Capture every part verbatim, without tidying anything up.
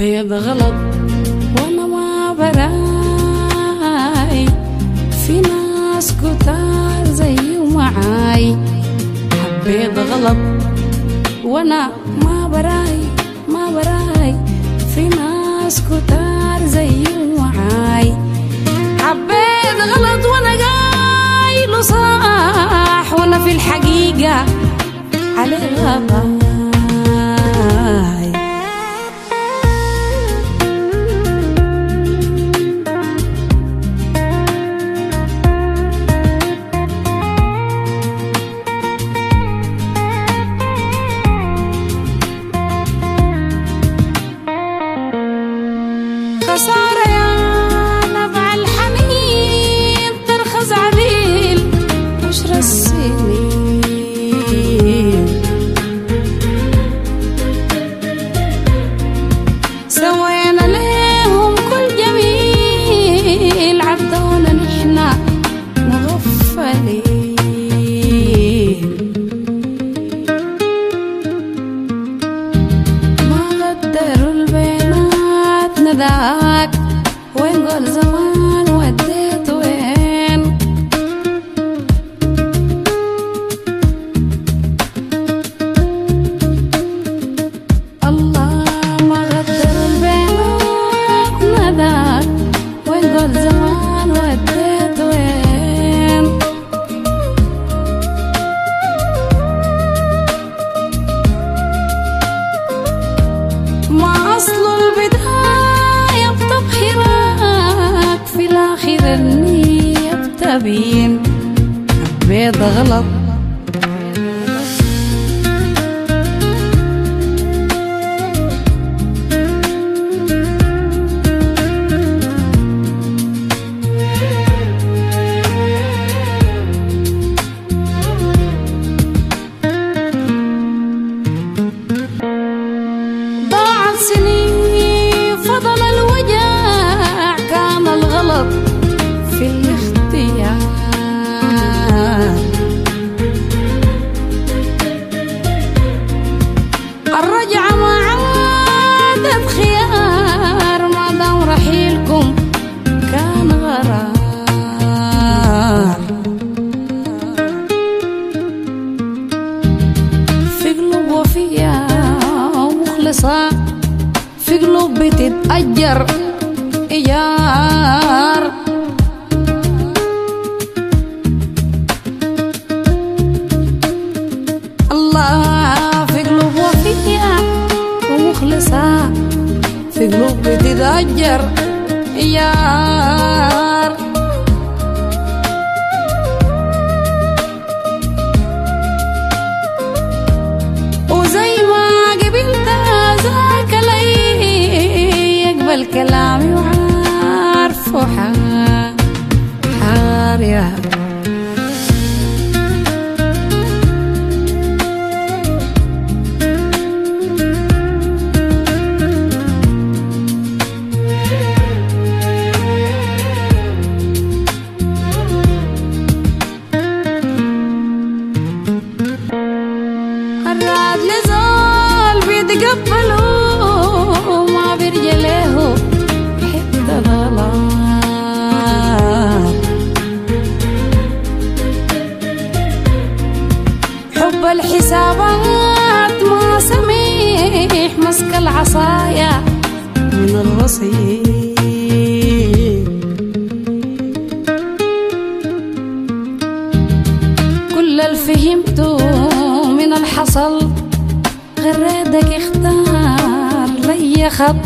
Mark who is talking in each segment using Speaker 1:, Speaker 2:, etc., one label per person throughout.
Speaker 1: حبيت غلط وانا ما براي، في ناس كتار زي ومعاي. حبيت غلط وانا ما براي ما براي، في ناس كتار زي ومعاي. حبيت غلط وانا قايله صح، وانا في الحقيقة عليها باي. خسارة يا نبع الحنين، ترخز عبيل عشر السنين. سوينا ليهم كل جميل، عدونا نحنا مغفلين. ما قدروا البينات نداك، وين قول زمان وديت وين. الله ما غدر البينات نداك، وين قول زمان وديت وين. ما أصل البداية بتبهرك، في الآخر النية بتبين. حبيت غلط ضاعت سنين، فضل الوجع، كان الغلط في الاختيار. الرجعة ما عادت خيار، ما دام رحيلكم كان غرار. في قلوب وفية ومخلصة، في قلوب بتتأجر إيجار. الله في قلوب وفية ومخلصة، في قلوب بتتأجر إيجار. وزي ما قبلت ذاك لي، يقبل كلامي وعارفه حار حار يا الراد لزول بيتقبلوا، ما بيرجع له حتى ضلال. حب الحسابات ما سميح، مسك العصايا من الرصيد. كل اللي فهمته من الحصل، غرادك اختار لي خط.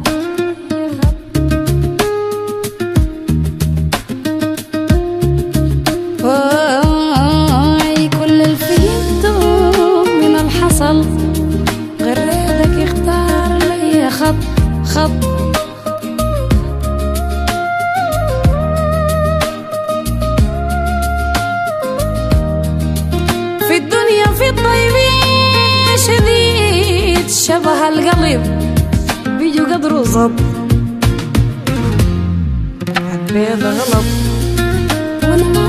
Speaker 1: كل اللي فهمته من الحصل، غرادك اختار لي خط خط. في الدنيا في الطيبين شديد، شبه القلب بيجوا قدروا ظب. حبيت غلط وانا ما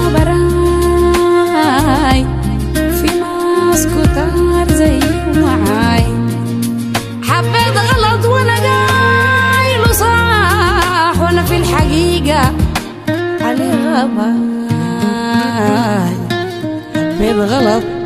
Speaker 1: براي، في ناس كتار زي ومعاي. حبيت غلط وانا قاعد غلط، حبيت غلط.